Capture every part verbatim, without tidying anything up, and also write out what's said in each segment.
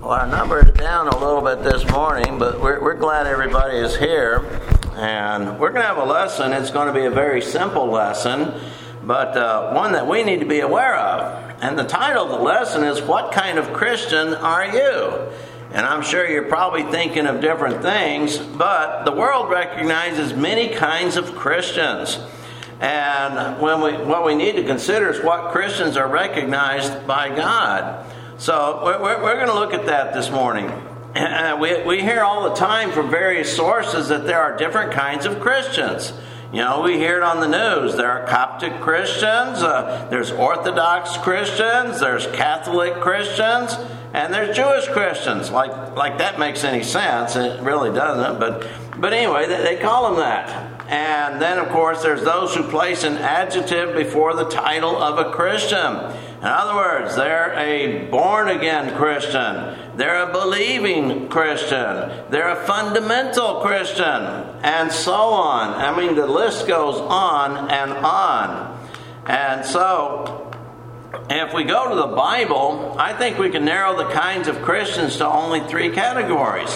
Well, our number is down a little bit this morning, but we're, we're glad everybody is here. And we're going to have a lesson. It's going to be a very simple lesson, but uh, one that we need to be aware of. And the title of the lesson is, What Kind of Christian Are You? And I'm sure you're probably thinking of different things, but the world recognizes many kinds of Christians. And when we, what we need to consider is what Christians are recognized by God. So we're, we're going to look at that this morning. Uh, we, we hear all the time from various sources that there are different kinds of Christians. You know, we hear it on the news. There are Coptic Christians, uh, there's Orthodox Christians, there's Catholic Christians, and there's Jewish Christians. Like like that makes any sense. It really doesn't. But, but anyway, they, they call them that. And then, of course, there's those who place an adjective before the title of a Christian. In other words, they're a born-again Christian. They're a believing Christian. They're a fundamental Christian. And so on. I mean, the list goes on and on. And so, if we go to the Bible, I think we can narrow the kinds of Christians to only three categories.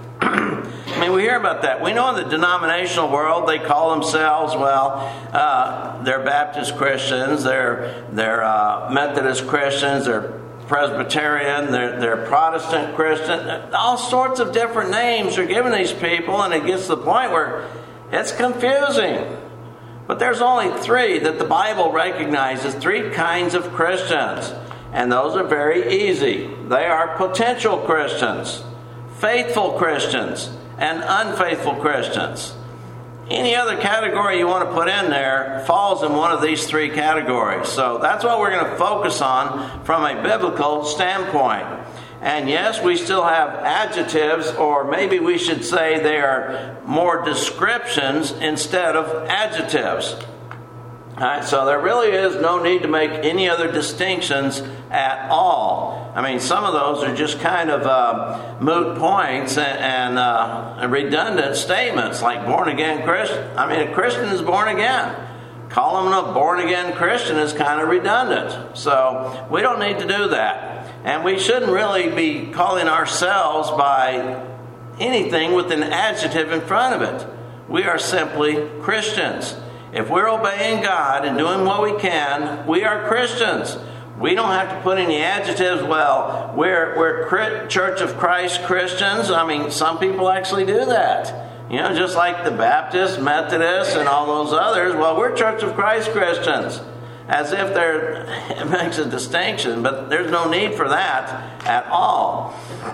I mean, we hear about that. We know in the denominational world, they call themselves, well, uh, they're Baptist Christians, they're they're uh, Methodist Christians, they're Presbyterian, they're, they're Protestant Christian. All sorts of different names are given these people, and it gets to the point where it's confusing. But there's only three that the Bible recognizes, three kinds of Christians. And those are very easy. They are potential Christians, faithful Christians, and unfaithful Christians. Any other category you want to put in there falls in one of these three categories. So that's what we're going to focus on from a biblical standpoint. And yes, we still have adjectives, or maybe we should say they are more descriptions instead of adjectives. All right, so there really is no need to make any other distinctions at all. I mean, some of those are just kind of uh, moot points and, and uh, redundant statements, like born-again Christian. I mean, a Christian is born again. Calling them a born-again Christian is kind of redundant. So we don't need to do that. And we shouldn't really be calling ourselves by anything with an adjective in front of it. We are simply Christians. If we're obeying God and doing what we can, we are Christians. We don't have to put any adjectives. Well, we're we're Church of Christ Christians. I mean, some people actually do that. You know, just like the Baptists, Methodists, and all those others. Well, we're Church of Christ Christians. As if there it makes a distinction, but there's no need for that at all.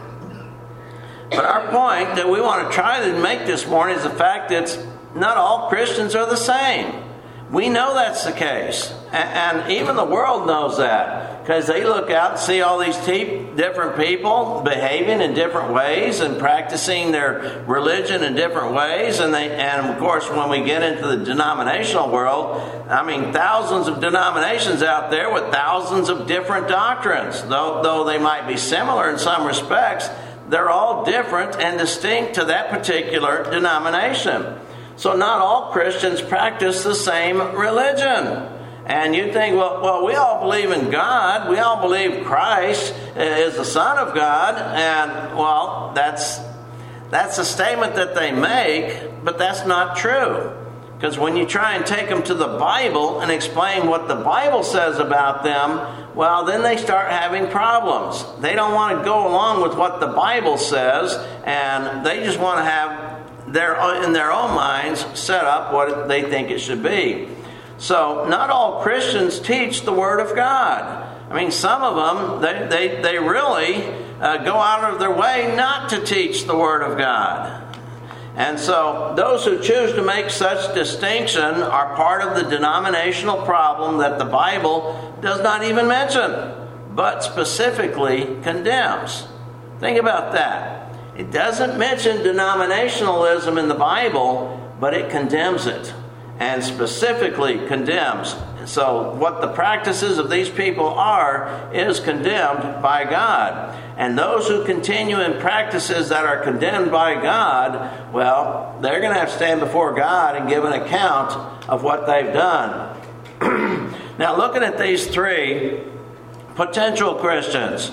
But our point that we want to try to make this morning is the fact that not all Christians are the same. We know that's the case. And even the world knows that. Because they look out and see all these te- different people behaving in different ways and practicing their religion in different ways. And they, and of course, when we get into the denominational world, I mean, thousands of denominations out there with thousands of different doctrines. Though, though they might be similar in some respects, they're all different and distinct to that particular denomination. So not all Christians practice the same religion. And you think, well, well, we all believe in God. We all believe Christ is the Son of God. And, well, that's that's a statement that they make, but that's not true. Because when you try and take them to the Bible and explain what the Bible says about them, well, then they start having problems. They don't want to go along with what the Bible says, and they just want to have their in their own minds set up what they think it should be. So not all Christians teach the Word of God. I mean, some of them, they, they, they really uh, go out of their way not to teach the Word of God. And so those who choose to make such distinction are part of the denominational problem that the Bible does not even mention, but specifically condemns. Think about that. It doesn't mention denominationalism in the Bible, but it condemns it, and specifically condemns. So what the practices of these people are is condemned by God. And those who continue in practices that are condemned by God, well, they're going to have to stand before God and give an account of what they've done. Now, looking at these three potential Christians,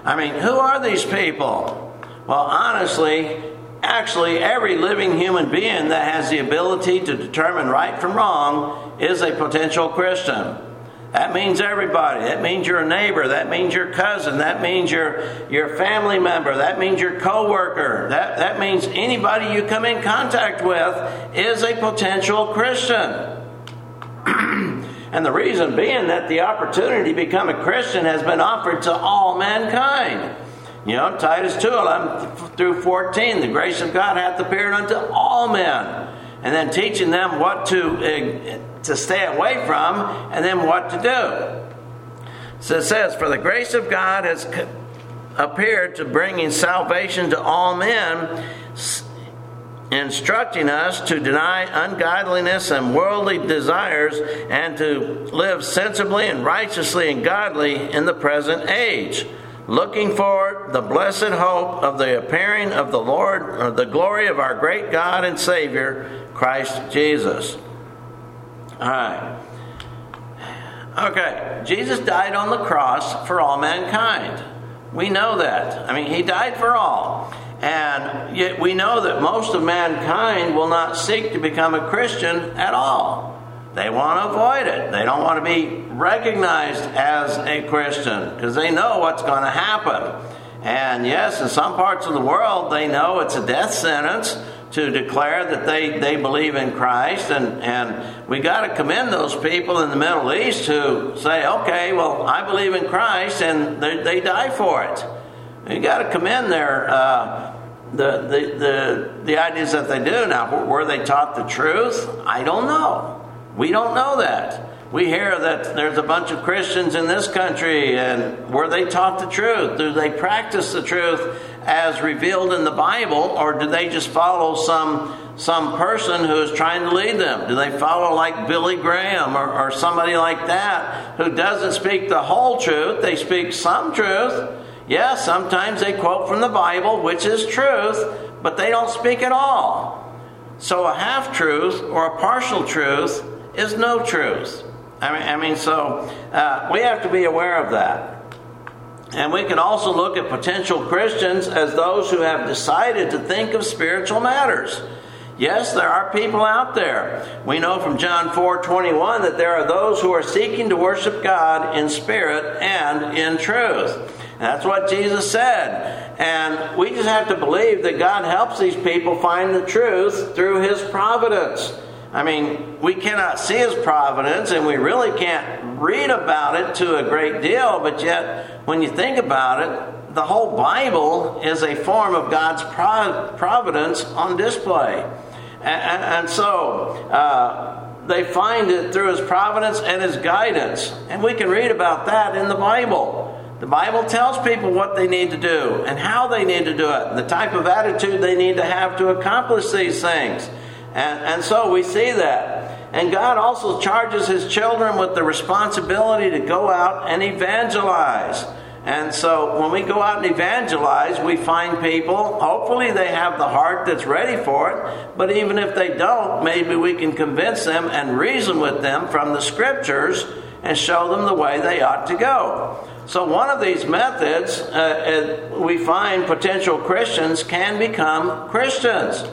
I mean, who are these people? Well, honestly, actually, every living human being that has the ability to determine right from wrong is a potential Christian. That means everybody. That means your neighbor. That means your cousin. That means your, your family member. That means your coworker. That, that means anybody you come in contact with is a potential Christian. And the reason being that the opportunity to become a Christian has been offered to all mankind. You know, Titus two, eleven through fourteen, the grace of God hath appeared unto all men. And then teaching them what to, uh, to stay away from and then what to do. So it says, for the grace of God has appeared to bringing salvation to all men, instructing us to deny ungodliness and worldly desires and to live sensibly and righteously and godly in the present age, looking for the blessed hope of the appearing of the Lord, or the glory of our great God and Savior, Christ Jesus. All right. Okay, Jesus died on the cross for all mankind. We know that. I mean, he died for all. And yet we know that most of mankind will not seek to become a Christian at all. They want to avoid it. They don't want to be recognized as a Christian because they know what's going to happen. And yes, in some parts of the world, they know it's a death sentence to declare that they, they believe in Christ. And, and we got to commend those people in the Middle East who say, okay, well, I believe in Christ, and they, they die for it. You got to commend their uh, the, the the the ideas that they do. Now, were they taught the truth? I don't know. We don't know that. We hear that there's a bunch of Christians in this country, and were they taught the truth? Do they practice the truth as revealed in the Bible, or do they just follow some some person who is trying to lead them? Do they follow like Billy Graham or, or somebody like that who doesn't speak the whole truth? They speak some truth. Yes, sometimes they quote from the Bible, which is truth, but they don't speak at all. So a half-truth or a partial truth is no truth. I mean, I mean, so uh, we have to be aware of that. And we can also look at potential Christians as those who have decided to think of spiritual matters. Yes, there are people out there. We know from John four twenty-one that there are those who are seeking to worship God in spirit and in truth. That's what Jesus said. And we just have to believe that God helps these people find the truth through His providence. I mean, we cannot see His providence, and we really can't read about it to a great deal, but yet, when you think about it, the whole Bible is a form of God's providence on display. And, and so, uh, they find it through His providence and His guidance. And we can read about that in the Bible. The Bible tells people what they need to do and how they need to do it, the type of attitude they need to have to accomplish these things. And, and so we see that. And God also charges His children with the responsibility to go out and evangelize. And so when we go out and evangelize, we find people, hopefully they have the heart that's ready for it. But even if they don't, maybe we can convince them and reason with them from the Scriptures and show them the way they ought to go. So one of these methods, uh, we find potential Christians can become Christians.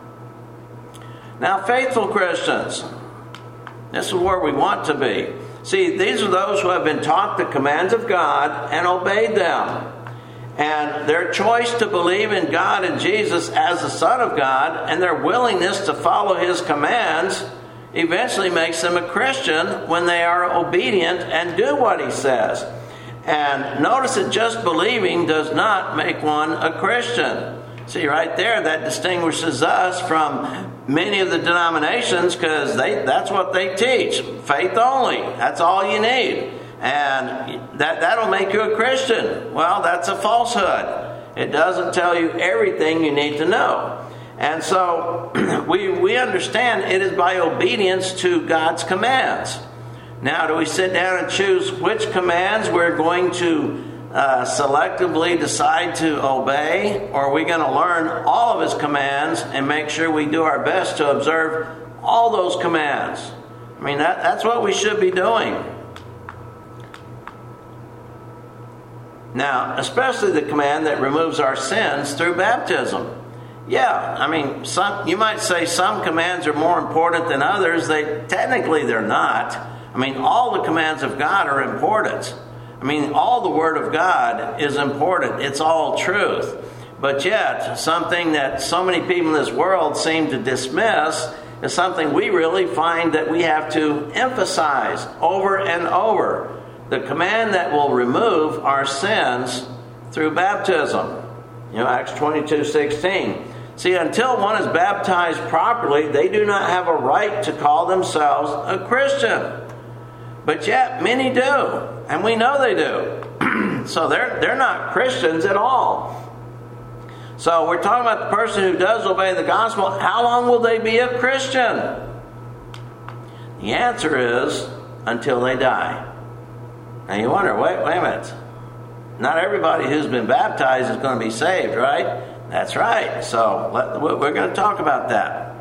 Now, faithful Christians, this is where we want to be. See, these are those who have been taught the commands of God and obeyed them. And their choice to believe in God and Jesus as the Son of God and their willingness to follow His commands eventually makes them a Christian when they are obedient and do what He says. And notice that just believing does not make one a Christian. See, right there, that distinguishes us from many of the denominations because they that's what they teach. Faith only. That's all you need. And that, that'll make you a Christian. Well, that's a falsehood. It doesn't tell you everything you need to know. And so we we understand it is by obedience to God's commands. Now, do we sit down and choose which commands we're going to uh, selectively decide to obey? Or are we going to learn all of His commands and make sure we do our best to observe all those commands? I mean, that, that's what we should be doing. Now, especially the command that removes our sins through baptism. Yeah, I mean, some you might say some commands are more important than others. They technically they're not. I mean, all the commands of God are important. I mean, all the Word of God is important. It's all truth. But yet, something that so many people in this world seem to dismiss is something we really find that we have to emphasize over and over. The command that will remove our sins through baptism. You know, Acts twenty-two sixteen. See, until one is baptized properly, they do not have a right to call themselves a Christian. But yet, many do. And we know they do. So they're, they're not Christians at all. So we're talking about the person who does obey the gospel. How long will they be a Christian? The answer is until they die. Now you wonder, wait, wait a minute. Not everybody who's been baptized is going to be saved, right? That's right. So let, we're going to talk about that.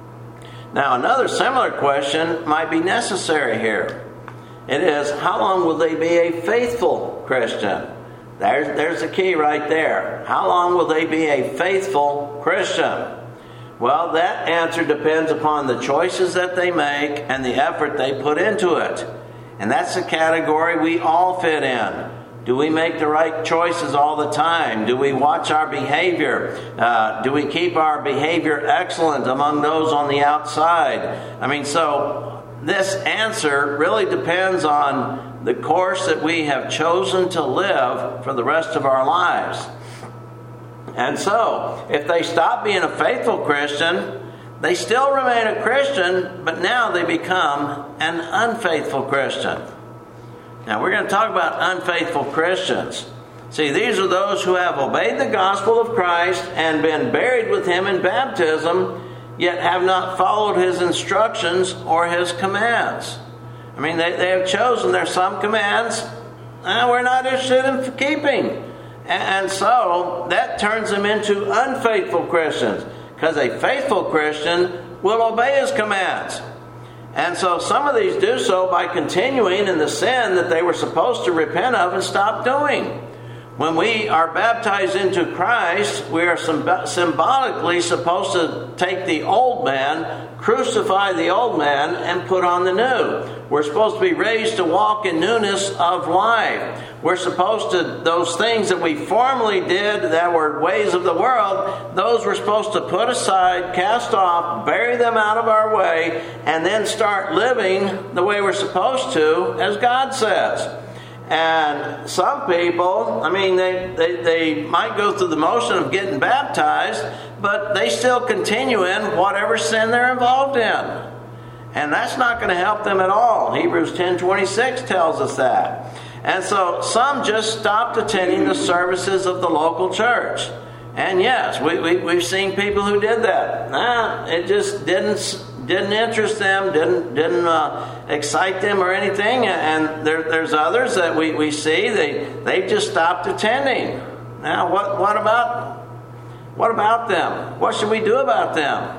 Now another similar question might be necessary here. It is, how long will they be a faithful Christian? There's, there's the key right there. How long will they be a faithful Christian? Well, that answer depends upon the choices that they make and the effort they put into it. And that's the category we all fit in. Do we make the right choices all the time? Do we watch our behavior? Uh, do we keep our behavior excellent among those on the outside? I mean, so this answer really depends on the course that we have chosen to live for the rest of our lives. And so, if they stop being a faithful Christian, they still remain a Christian, but now they become an unfaithful Christian. Now, we're going to talk about unfaithful Christians. See, these are those who have obeyed the gospel of Christ and been buried with Him in baptism, yet have not followed His instructions or His commands. I mean, they, they have chosen. There's some commands uh, we're not interested in keeping. And so that turns them into unfaithful Christians, because a faithful Christian will obey His commands. And so some of these do so by continuing in the sin that they were supposed to repent of and stop doing. When we are baptized into Christ, we are symbolically supposed to take the old man, crucify the old man, and put on the new. We're supposed to be raised to walk in newness of life. We're supposed to, those things that we formerly did that were ways of the world, those we're supposed to put aside, cast off, bury them out of our way, and then start living the way we're supposed to, as God says. And some people, I mean, they, they, they might go through the motion of getting baptized, but they still continue in whatever sin they're involved in. And that's not going to help them at all. Hebrews ten twenty-six tells us that. And so some just stopped attending the services of the local church. And yes, we, we, we've seen people who did that. Nah, it just didn't didn't interest them, didn't didn't uh, excite them or anything. And there, there's others that we, we see, they they just stopped attending. Now, what what about what about them? What should we do about them?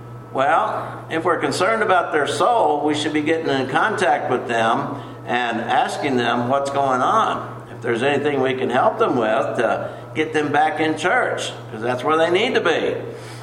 Well, if we're concerned about their soul, we should be getting in contact with them and asking them what's going on. If there's anything we can help them with to get them back in church, because that's where they need to be.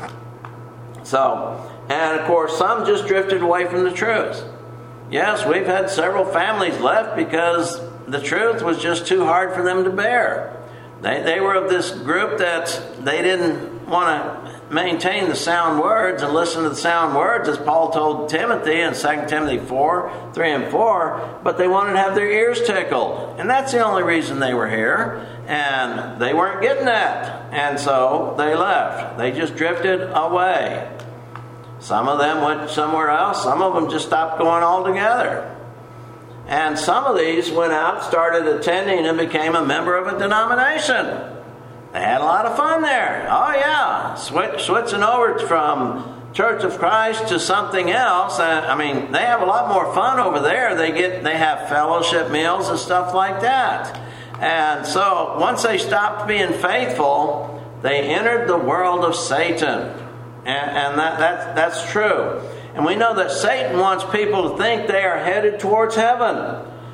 So, and of course, some just drifted away from the truth. Yes, we've had several families left because the truth was just too hard for them to bear. They, they were of this group that they didn't want to maintain the sound words and listen to the sound words, as Paul told Timothy in Second Timothy four, three and four, but they wanted to have their ears tickled. And that's the only reason they were here. And they weren't getting that. And so they left. They just drifted away. Some of them went somewhere else. Some of them just stopped going altogether. And some of these went out, started attending, and became a member of a denomination. They had a lot of fun there. Oh yeah, Switch, switching over from Church of Christ to something else. I mean, they have a lot more fun over there. They get, they have fellowship meals and stuff like that. And so once they stopped being faithful, they entered the world of Satan. And, and that, that that's true. And we know that Satan wants people to think they are headed towards heaven.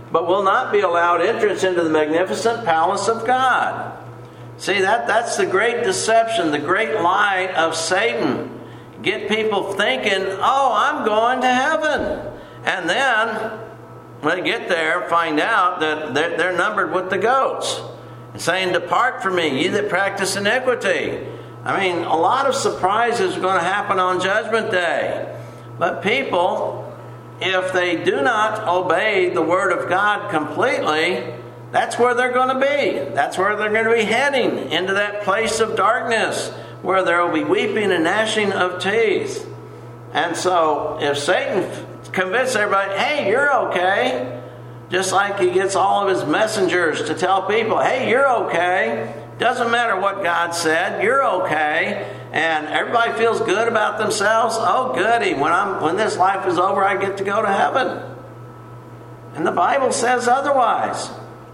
but will not be allowed entrance into the magnificent palace of God. See, that, that's the great deception, the great lie of Satan. Get people thinking, oh, I'm going to heaven. And then, when they get there, find out that they're, they're numbered with the goats. And saying, depart from me, ye that practice iniquity. I mean, a lot of surprises are going to happen on Judgment Day. But people, if they do not obey the Word of God completely, that's where they're going to be. That's where they're going to be heading, into that place of darkness, where there will be weeping and gnashing of teeth. And so, if Satan convinces everybody, hey, you're okay, just like he gets all of his messengers to tell people, hey, you're okay, doesn't matter what God said, you're okay, and everybody feels good about themselves, oh goody, when I'm when this life is over, I get to go to heaven. And the Bible says otherwise.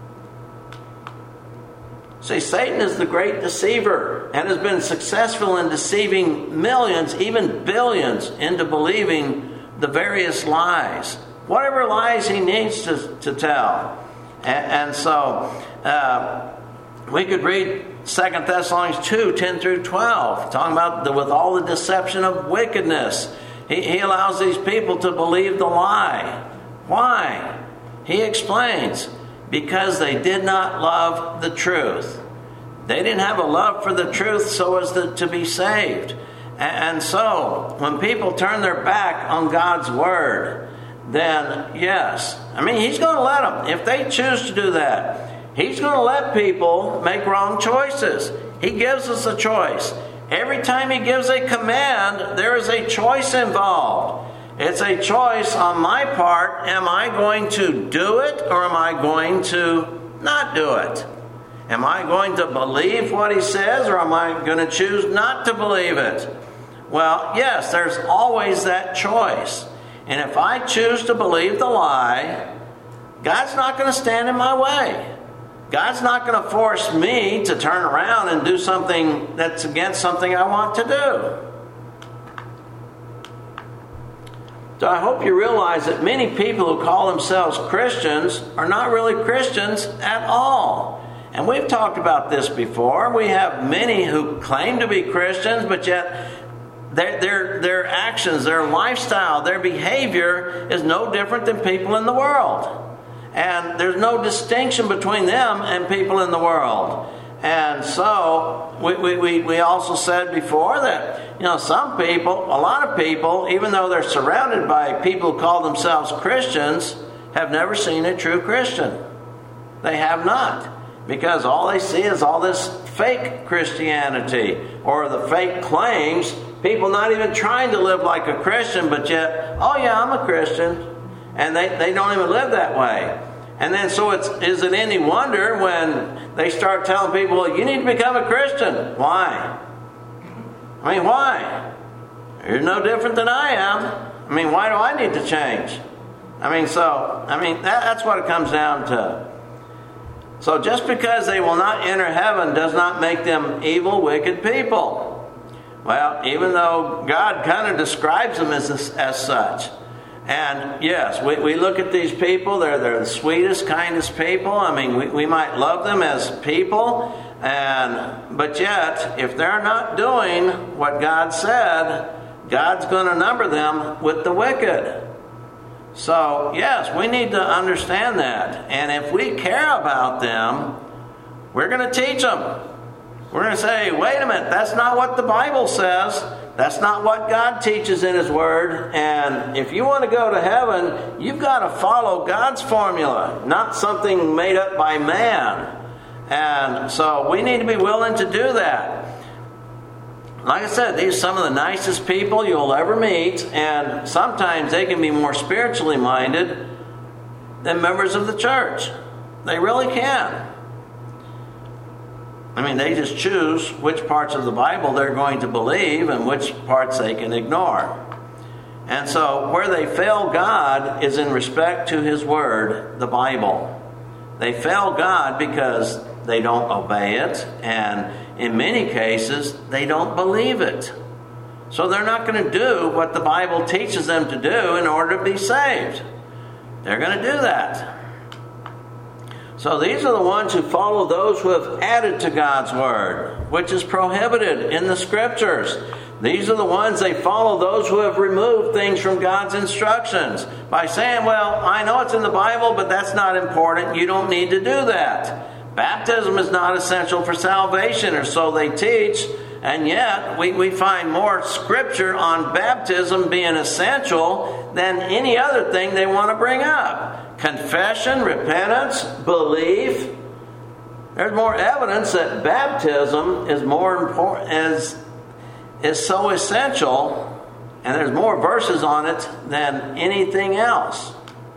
See, Satan is the great deceiver and has been successful in deceiving millions, even billions, into believing the various lies. Whatever lies he needs to, to tell. And, and so, uh, we could read Second Thessalonians two, ten through twelve, talking about the, with all the deception of wickedness. He, he allows these people to believe the lie. Why? He explains, because they did not love the truth. They didn't have a love for the truth so as to, to be saved. And so, when people turn their back on God's Word, then yes, I mean, He's going to let them. If they choose to do that, He's going to let people make wrong choices. He gives us a choice. Every time He gives a command, there is a choice involved. It's a choice on my part. Am I going to do it, or am I going to not do it? Am I going to believe what He says, or am I going to choose not to believe it? Well, yes, there's always that choice. And if I choose to believe the lie, God's not going to stand in my way. God's not going to force me to turn around and do something that's against something I want to do. So I hope you realize that many people who call themselves Christians are not really Christians at all. And we've talked about this before. We have many who claim to be Christians, but yet their, their, their actions, their lifestyle, their behavior is no different than people in the world. And there's no distinction between them and people in the world. And so, we, we, we also said before that, you know, some people, a lot of people, even though they're surrounded by people who call themselves Christians, have never seen a true Christian. They have not. Because all they see is all this fake Christianity, or the fake claims, people not even trying to live like a Christian, but yet, oh yeah, I'm a Christian. And they, they don't even live that way. And then so it's, is it any wonder when they start telling people, well, you need to become a Christian. Why? I mean, why? You're no different than I am. I mean, why do I need to change? I mean, so, I mean, that, that's what it comes down to. So just because they will not enter heaven does not make them evil, wicked people. Well, even though God kind of describes them as, as such. And yes, we, we look at these people, they're, they're the sweetest, kindest people. I mean, we, we might love them as people, and but yet, if they're not doing what God said, God's going to number them with the wicked. So, yes, we need to understand that. And if we care about them, we're going to teach them. We're going to say, wait a minute, that's not what the Bible says. That's not what God teaches in His Word. And if you want to go to heaven, you've got to follow God's formula, not something made up by man. And so we need to be willing to do that. Like I said, these are some of the nicest people you'll ever meet. And sometimes they can be more spiritually minded than members of the church. They really can. I mean, they just choose which parts of the Bible they're going to believe and which parts they can ignore. And so, where they fail God is in respect to His Word, the Bible. They fail God because they don't obey it, and in many cases, they don't believe it. So they're not going to do what the Bible teaches them to do in order to be saved. They're going to do that. So these are the ones who follow those who have added to God's Word, which is prohibited in the Scriptures. These are the ones, they follow those who have removed things from God's instructions by saying, well, I know it's in the Bible, but that's not important. You don't need to do that. Baptism is not essential for salvation, or so they teach. And yet, we, we find more Scripture on baptism being essential than any other thing they want to bring up. Confession, repentance, belief. There's more evidence that baptism is more important, is is so essential, and there's more verses on it than anything else.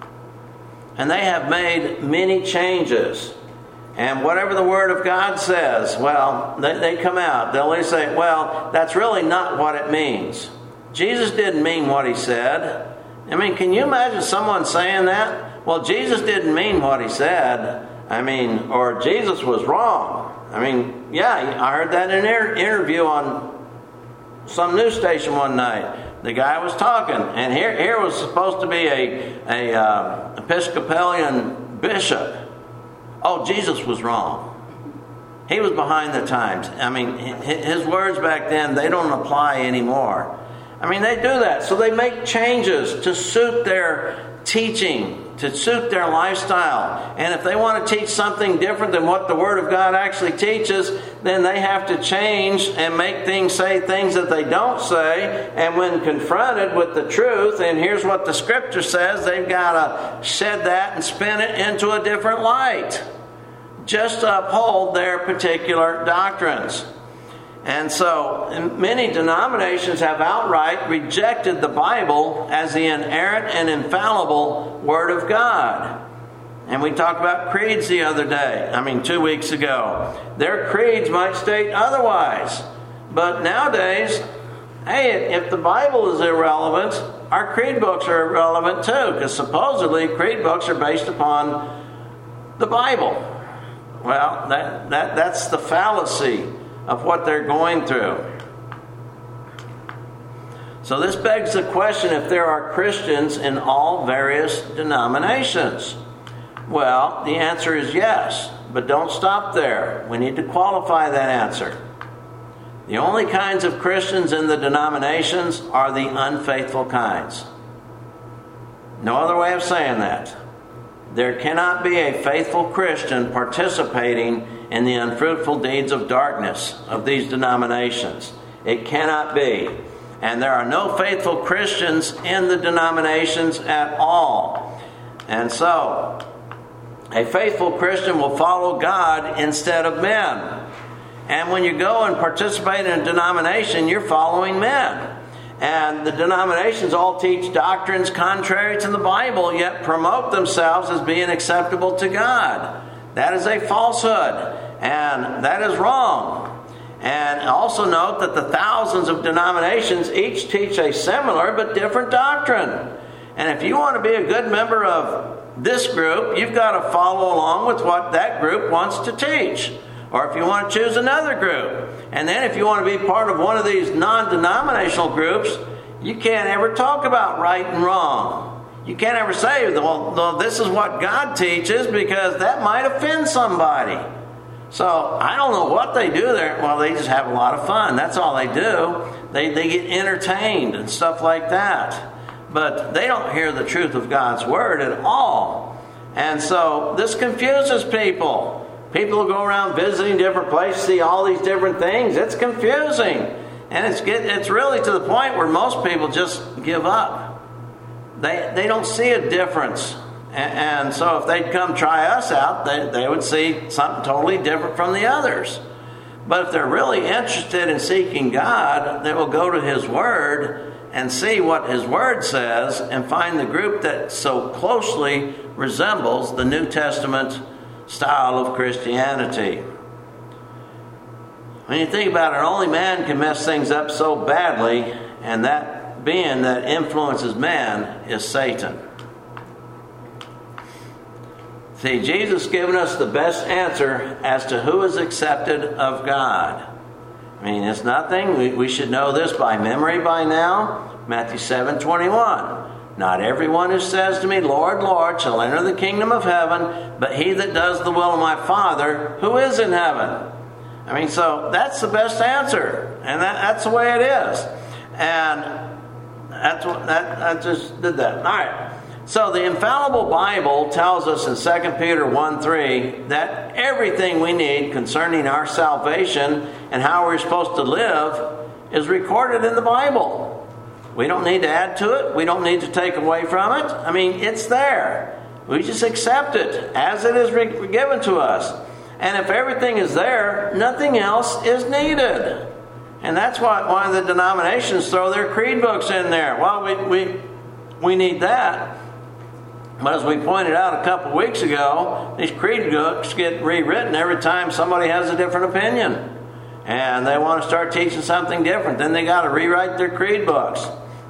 And they have made many changes. And whatever the Word of God says, well, they, they come out. They'll always say, well, that's really not what it means. Jesus didn't mean what He said. I mean, can you imagine someone saying that? Well, Jesus didn't mean what He said. I mean, or Jesus was wrong. I mean, yeah, I heard that in an interview on some news station one night. The guy was talking, and here, here was supposed to be a, a uh, Episcopalian bishop. Oh, Jesus was wrong. He was behind the times. I mean, his words back then, they don't apply anymore. I mean, they do that. So they make changes to suit their teaching, to suit their lifestyle. And if they want to teach something different than what the Word of God actually teaches, then they have to change and make things say things that they don't say. And when confronted with the truth, and here's what the Scripture says, they've got to shed that and spin it into a different light, just to uphold their particular doctrines. And so many denominations have outright rejected the Bible as the inerrant and infallible Word of God. And we talked about creeds the other day, I mean two weeks ago. Their creeds might state otherwise. But nowadays, hey, if the Bible is irrelevant, our creed books are irrelevant too, because supposedly creed books are based upon the Bible. Well, that, that that's the fallacy of what they're going through. So this begs the question if there are Christians in all various denominations. Well, the answer is yes, but don't stop there. We need to qualify that answer. The only kinds of Christians in the denominations are the unfaithful kinds. No other way of saying that. There cannot be a faithful Christian participating in the unfruitful deeds of darkness of these denominations. It cannot be. And there are no faithful Christians in the denominations at all. And so, a faithful Christian will follow God instead of men. And when you go and participate in a denomination, you're following men. And the denominations all teach doctrines contrary to the Bible, yet promote themselves as being acceptable to God. That is a falsehood, and that is wrong. And also note that the thousands of denominations each teach a similar but different doctrine. And if you want to be a good member of this group, you've got to follow along with what that group wants to teach. Or if you want to choose another group. And then if you want to be part of one of these non-denominational groups, you can't ever talk about right and wrong. You can't ever say, well, this is what God teaches, because that might offend somebody. So I don't know what they do there. Well, they just have a lot of fun. That's all they do. They, they get entertained and stuff like that. But they don't hear the truth of God's Word at all. And so this confuses people. People who go around visiting different places, see all these different things. It's confusing. And it's get, it's really to the point where most people just give up. They they don't see a difference. And, and so if they'd come try us out, they, they would see something totally different from the others. But if they're really interested in seeking God, they will go to His Word and see what His Word says and find the group that so closely resembles the New Testament style of Christianity. When you think about it, only man can mess things up so badly, and that being that influences man is Satan. See, Jesus has given us the best answer as to who is accepted of God. I mean, it's nothing. We, we should know this by memory by now. Matthew seven twenty-one. Not everyone who says to me, Lord, Lord, shall enter the kingdom of heaven, but he that does the will of my Father who is in heaven. I mean, so that's the best answer, and that, that's the way it is. And that's what that I just did that. All right. So the infallible Bible tells us in Second Peter one three that everything we need concerning our salvation and how we're supposed to live is recorded in the Bible. We don't need to add to it. We don't need to take away from it. I mean, it's there. We just accept it as it is re- given to us. And if everything is there, nothing else is needed. And that's why why the denominations throw their creed books in there. Well, we we we need that. But as we pointed out a couple of weeks ago, these creed books get rewritten every time somebody has a different opinion. And they want to start teaching something different. Then they got to rewrite their creed books.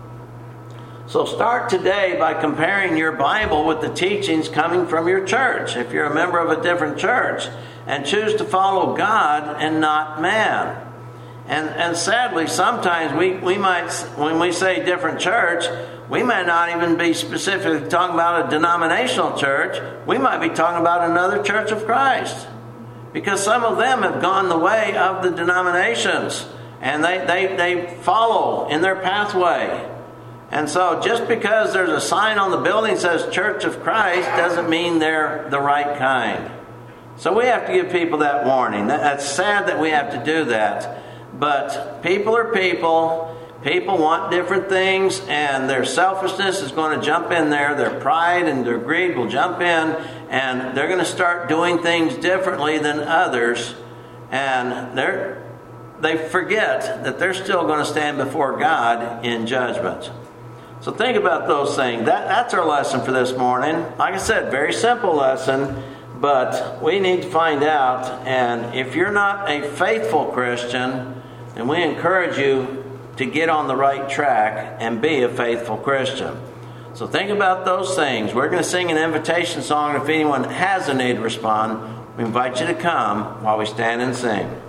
So start today by comparing your Bible with the teachings coming from your church, if you're a member of a different church, and choose to follow God and not man. And and sadly, sometimes we, we might, when we say different church, we might not even be specifically talking about a denominational church. We might be talking about another church of Christ. Because some of them have gone the way of the denominations, and they, they, they follow in their pathway. And so just because there's a sign on the building that says Church of Christ doesn't mean they're the right kind. So we have to give people that warning. That's sad that we have to do that. But people are people. People want different things, and their selfishness is going to jump in there. Their pride and their greed will jump in, and they're going to start doing things differently than others. And they're, they forget that they're still going to stand before God in judgment. So think about those things. That, that's our lesson for this morning. Like I said, very simple lesson, but we need to find out. And if you're not a faithful Christian, then we encourage you to get on the right track and be a faithful Christian. So think about those things. We're going to sing an invitation song. If anyone has a need to respond, we invite you to come while we stand and sing.